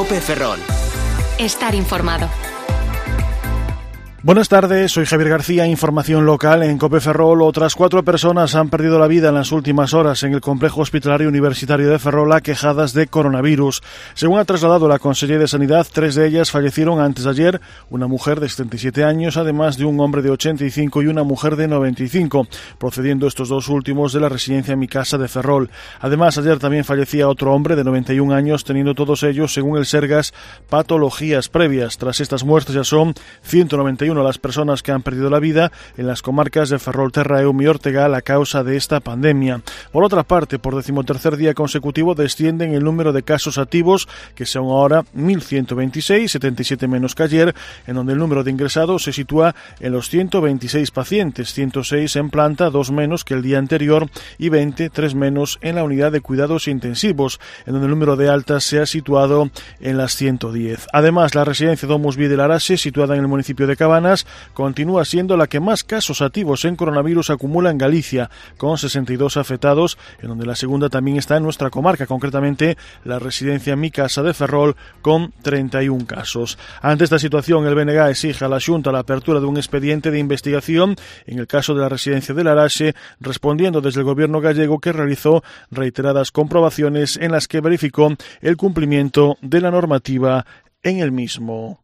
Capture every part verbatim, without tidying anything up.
COPE Ferrol. Estar informado. Buenas tardes, soy Javier García, información local en COPE Ferrol. Otras cuatro personas han perdido la vida en las últimas horas en el complejo hospitalario universitario de Ferrol aquejadas de coronavirus. Según ha trasladado la Consellería de Sanidad, tres de ellas fallecieron antes de ayer, una mujer de setenta y siete años, además de un hombre de ochenta y cinco y una mujer de noventa y cinco, procediendo estos dos últimos de la residencia Mi Casa de Ferrol. Además, ayer también fallecía otro hombre de noventa y un años, teniendo todos ellos, según el Sergas, patologías previas. Tras estas muertes ya son ciento noventa y uno las personas que han perdido la vida en las comarcas de Ferrol, Terraeu y Ortegal a causa de esta pandemia. Por otra parte, por decimotercer día consecutivo descienden el número de casos activos, que son ahora mil ciento veintiséis, setenta y siete menos que ayer, en donde el número de ingresados se sitúa en los ciento veintiséis pacientes, ciento seis en planta, dos menos que el día anterior, y veinte, tres menos en la unidad de cuidados intensivos, en donde el número de altas se ha situado en las ciento diez. Además, la residencia Domus Vi de Laraxe, situada en el municipio de Cabanas, continúa siendo la que más casos activos en coronavirus acumula en Galicia, con sesenta y dos afectados, en donde la segunda también está en nuestra comarca, concretamente la residencia Mi Casa de Ferrol, con treinta y un casos. Ante esta situación, el B N G exige a la Xunta la apertura de un expediente de investigación en el caso de la residencia de Laraxe, respondiendo desde el gobierno gallego, que realizó reiteradas comprobaciones en las que verificó el cumplimiento de la normativa en el mismo.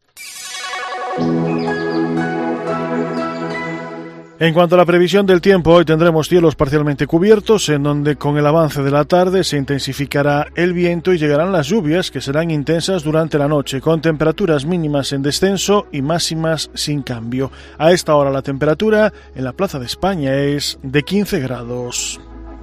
En cuanto a la previsión del tiempo, hoy tendremos cielos parcialmente cubiertos, en donde con el avance de la tarde se intensificará el viento y llegarán las lluvias, que serán intensas durante la noche, con temperaturas mínimas en descenso y máximas sin cambio. A esta hora la temperatura en la Plaza de España es de quince grados.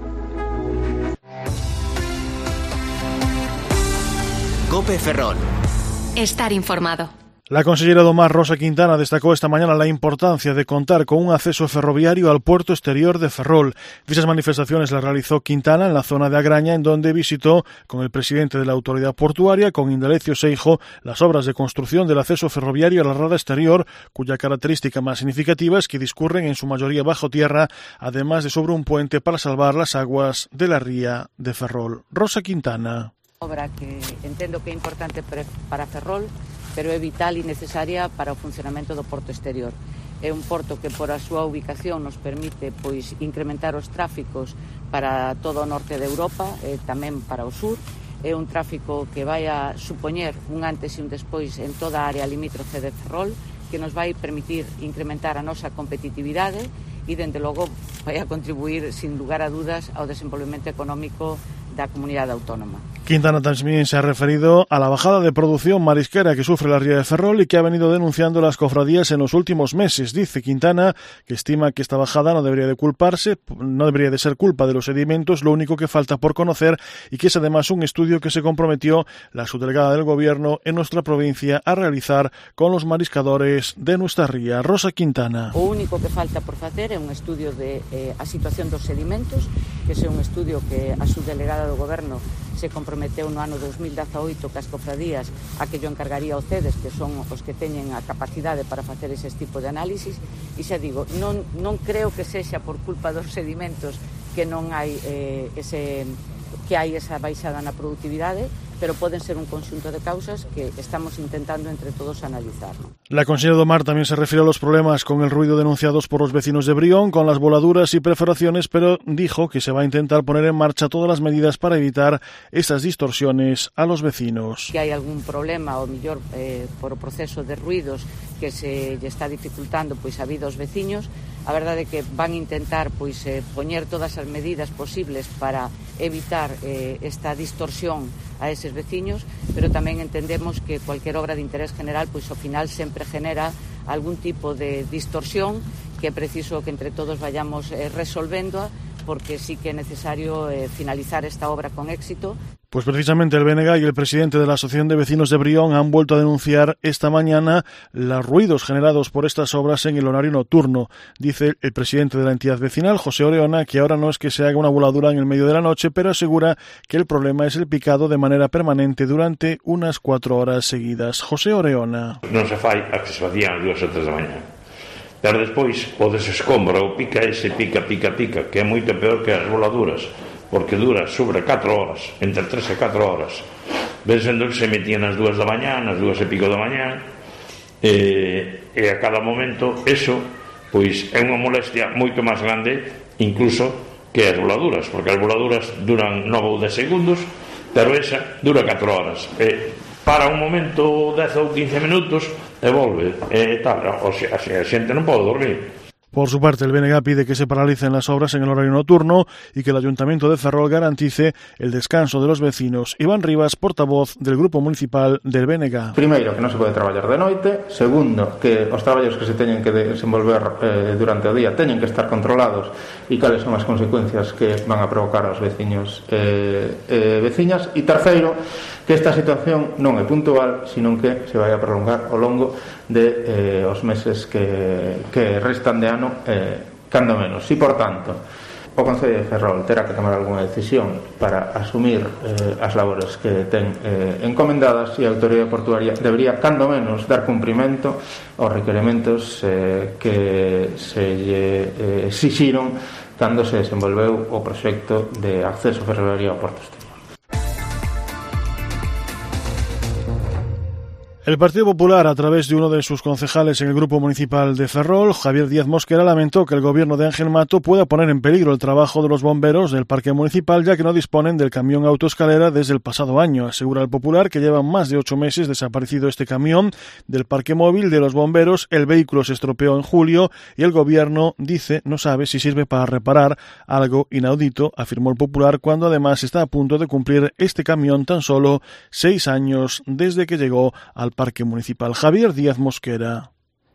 COPE Ferrol. Estar informado. La consellera do Mar, Rosa Quintana, destacó esta mañana la importancia de contar con un acceso ferroviario al puerto exterior de Ferrol. Dichas manifestaciones las realizó Quintana en la zona de Agraña, en donde visitó con el presidente de la autoridad portuaria, con Indalecio Seijo, las obras de construcción del acceso ferroviario a la rada exterior, cuya característica más significativa es que discurren en su mayoría bajo tierra, además de sobre un puente para salvar las aguas de la ría de Ferrol. Rosa Quintana. Obra que entendo que é importante para Ferrol, pero é vital e necesaria para o funcionamento do porto exterior. É un porto que, por a súa ubicación, nos permite pois incrementar os tráficos para todo o norte de Europa e tamén para o sur. É un tráfico que vai a supoñer un antes e un despois en toda a área limítrofe de Ferrol, que nos vai permitir incrementar a nosa competitividade e, dende logo, vai a contribuir, sin lugar a dudas, ao desenvolvemento económico da comunidade autónoma. Quintana también se ha referido a la bajada de producción marisquera que sufre la ría de Ferrol y que ha venido denunciando las cofradías en los últimos meses. Dice Quintana que estima que esta bajada no debería de culparse, no debería de ser culpa de los sedimentos, lo único que falta por conocer, y que es además un estudio que se comprometió la subdelegada del gobierno en nuestra provincia a realizar con los mariscadores de nuestra ría. Rosa Quintana. O único que falta por facer é un estudio de eh, a situación dos sedimentos, que é un estudio que a subdelegada do goberno se comprometeu no ano dos mil dezaoito cas cofradías a que yo encargaría ao CEDES, que son os que teñen a capacidade para facer ese tipo de análisis, e xa digo, non, non creo que sexa por culpa dos sedimentos que non hai eh, ese, que hai esa baixada na productividade, pero poden ser un conxunto de causas que estamos intentando entre todos analizar. La consellera do Mar también se refirió a los problemas con el ruido denunciados por los vecinos de Brión, con las voladuras y perforaciones, pero dijo que se va a intentar poner en marcha todas las medidas para evitar estas distorsiones a los vecinos. Que hai algún problema, ou mellor eh, por o proceso de ruidos que se lle está dificultando pois a vida aos veciños, a verdade é que van a intentar pois eh, poñer todas as medidas posibles para evitar eh, esta distorsión a eses veciños, pero tamén entendemos que cualquier obra de interés general pois ao final sempre genera algún tipo de distorsión que é preciso que entre todos vayamos eh, resolvendo, porque sí que é necesario eh, finalizar esta obra con éxito. Pues precisamente el B N G y el presidente de la Asociación de Vecinos de Brión han vuelto a denunciar esta mañana los ruidos generados por estas obras en el horario nocturno. Dice el presidente de la entidad vecinal, José Oreona, que ahora no es que se haga una voladura en el medio de la noche, pero asegura que el problema es el picado de manera permanente durante unas cuatro horas seguidas. José Oreona. Non se fai a que se facían as dúas ou tres da mañá. Pero despois o desescombra, o pica ese, pica, pica, pica, que é moito peor que as voladuras, porque dura sobre catro horas, entre tres e catro horas. ven sendo que se metían nas dúas da mañá, nas dúas e pico da mañá, e, e a cada momento eso pois é unha molestia moito máis grande incluso que as voladuras, porque as voladuras duran nove ou dez segundos, pero esa dura catro horas, e para un momento dez ou quince minutos e volve, e tal, o sea, a xente non pode dormir. Por su parte, el B N G pide que se paralicen las obras en el horario nocturno y que el Ayuntamiento de Ferrol garantice el descanso de los vecinos. Iván Rivas, portavoz del Grupo Municipal del B N G. Primeiro, que non se pode traballar de noite. Segundo, que os traballos que se teñen que desenvolver eh, durante o día teñen que estar controlados e cales son as consecuencias que van a provocar aos veciños e eh, eh, veciñas. E terceiro, que esta situación non é puntual, sino que se vai a prolongar ao longo de eh, os meses que, que restan de ano, eh, cando menos. E, por tanto, o Concello de Ferrol terá que tomar algunha decisión para asumir eh, as labores que ten eh, encomendadas, e a Autoridade Portuaria debería, cando menos, dar cumprimento aos requerimentos eh, que se lle eh, exixiron cando se desenvolveu o proxecto de acceso ferroviario ao Porto Exterior. El Partido Popular, a través de uno de sus concejales en el Grupo Municipal de Ferrol, Javier Díaz Mosquera, lamentó que el gobierno de Ángel Mato pueda poner en peligro el trabajo de los bomberos del Parque Municipal, ya que no disponen del camión autoescalera desde el pasado año. Asegura el Popular que lleva más de ocho meses desaparecido este camión del parque móvil de los bomberos. El vehículo se estropeó en julio y el gobierno dice no sabe si sirve para reparar algo inaudito, afirmó el Popular, cuando además está a punto de cumplir este camión tan solo seis años desde que llegó al Parque Municipal. Javier Díaz Mosquera.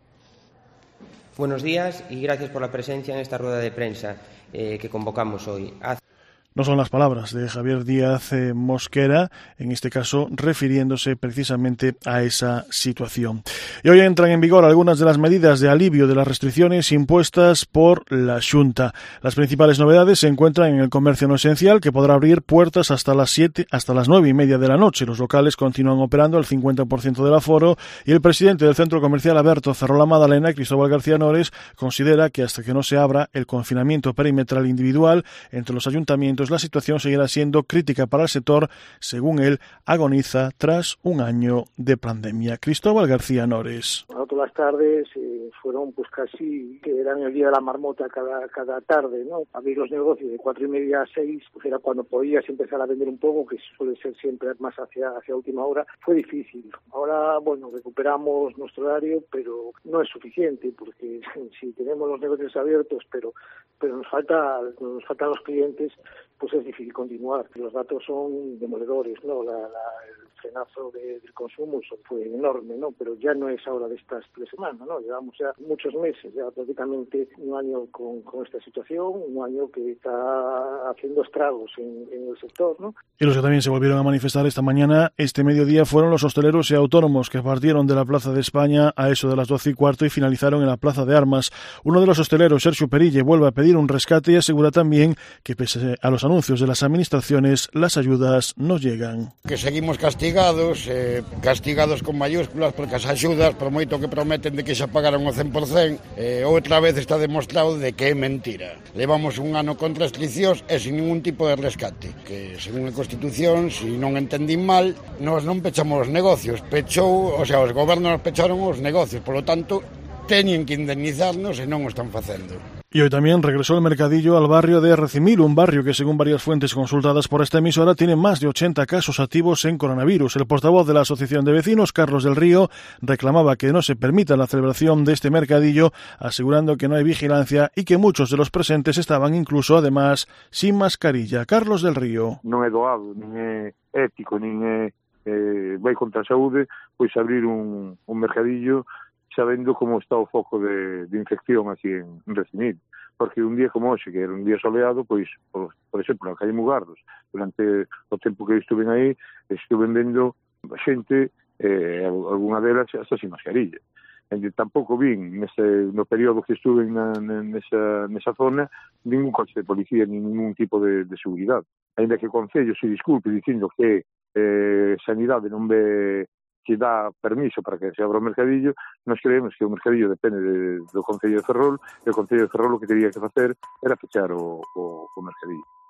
Buenos días y gracias por la presencia en esta rueda de prensa eh, que convocamos hoy. Hace... No son las palabras de Javier Díaz eh, Mosquera, en este caso refiriéndose precisamente a esa situación. Y hoy entran en vigor algunas de las medidas de alivio de las restricciones impuestas por la Xunta. Las principales novedades se encuentran en el comercio no esencial, que podrá abrir puertas hasta las siete, hasta las nueve y media de la noche. Los locales continúan operando al cincuenta por ciento del aforo, y el presidente del centro comercial Aberto Ferrol Madalena, Cristóbal García Nores, considera que hasta que no se abra el confinamiento perimetral individual entre los ayuntamientos, la situación seguirá siendo crítica para el sector, según él, agoniza tras un año de pandemia. Cristóbal García Nores. Bueno, todas las tardes eh, fueron pues casi que eran el día de la marmota cada cada tarde, ¿no? Abrir los negocios de cuatro y media a seis, pues era cuando podías empezar a vender un poco, que suele ser siempre más hacia hacia última hora. Fue difícil. Ahora, bueno, recuperamos nuestro horario, pero no es suficiente, porque si tenemos los negocios abiertos, pero pero nos falta nos faltan los clientes, pues es difícil continuar. Los datos son demoledores, ¿no? La, la, el frenazo de, del consumo fue enorme, ¿no? Pero ya no es ahora de estas tres semanas, ¿no? Llevamos ya muchos meses, ya prácticamente un año con, con esta situación, un año que está haciendo estragos en, en el sector, ¿no? Y los que también se volvieron a manifestar esta mañana, este mediodía, fueron los hosteleros y autónomos que partieron de la Plaza de España a eso de las doce y cuarto y finalizaron en la Plaza de Armas. Uno de los hosteleros, Sergio Perille, vuelve a pedir un rescate y asegura también que pese a los anuncios de las administraciones, las ayudas no llegan. Que seguimos castigados, eh, castigados con mayúsculas, porque as axudas, por moito que prometen de que xa pagaron o cen por cen, eh, outra vez está demostrado de que é mentira. Levamos un ano con restriccións e sin ningún tipo de rescate, que según a Constitución, se non entendín mal, nós non pechamos os negocios, pechou, o sea, os gobernos pecharon os negocios, polo tanto, teñen que indemnizarnos e non o están facendo. Y hoy también regresó el mercadillo al barrio de Recimil, un barrio que, según varias fuentes consultadas por esta emisora, tiene más de ochenta casos activos en coronavirus. El portavoz de la Asociación de Vecinos, Carlos del Río, reclamaba que no se permita la celebración de este mercadillo, asegurando que no hay vigilancia y que muchos de los presentes estaban incluso, además, sin mascarilla. Carlos del Río. Non é doado, nin é ético, nin é eh, vai contra a saúde, pois abrir un, un mercadillo sabendo como está o foco de, de infección aquí en, en Recimil, porque un día como hoxe, que era un día soleado, pois, por, por exemplo, na calle Mugardos, durante o tempo que estuve aí, estuve vendo xente, eh, algunha delas hasta sin mascarilla. E tampouco vin, nese, no período que estuve na, nesa, nesa zona, ningún coche de policía, nin ningún tipo de, de seguridade. Ainda que o Concello se disculpe dicindo que eh, sanidade non ve que dá permiso para que se abra o mercadillo, nós creemos que o mercadillo depende de, do Concello de Ferrol, e o Concello de Ferrol o que teria que facer era fechar o, o, o mercadillo.